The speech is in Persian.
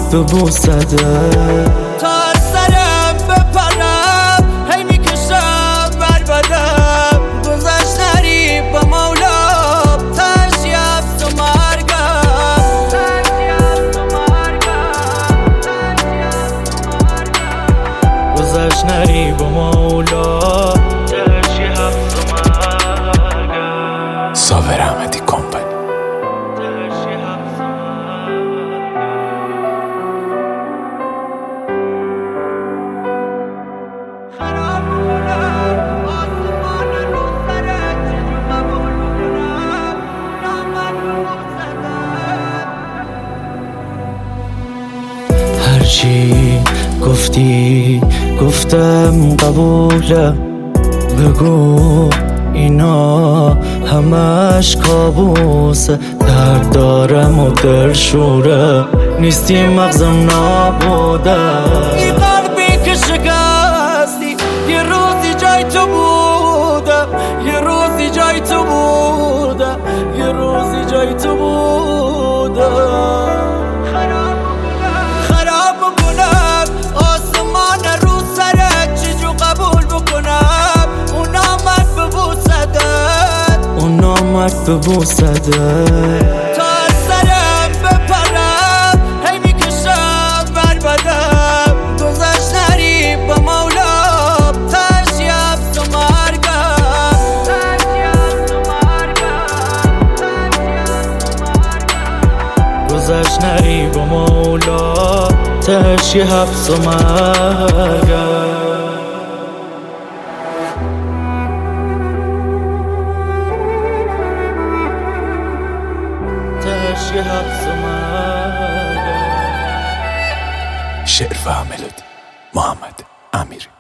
ببوسده تا از سرم بپرم هی میکشم بر بدم گذشت نری با مولا تشی حبس و مرگم گذشت نری با مولا تشی حبس و مرگم صابر احمدی کمپانی. هرچی گفتی گفتم قبوله بگو اینا همش کابوسه درد دارم و دلشوره نیستی مغزم نابوده این قلبی که شکستی یه روزی جای تو بودم یه روزی جای تو بودم یه روزی جای تو بودم خراب بکنم آسمان رو سرت چجور قبول بکنم اون آمد ببوسدت اون آمد ببوسده تا از سرم بپرم هی میکشم بر بدم گذشت نری با مولا تشی حبس و مرگم گذشت نری با مولا تشی حبس و مرگم تشی حبس و مرگم. شعر و ملودی محمد امیری.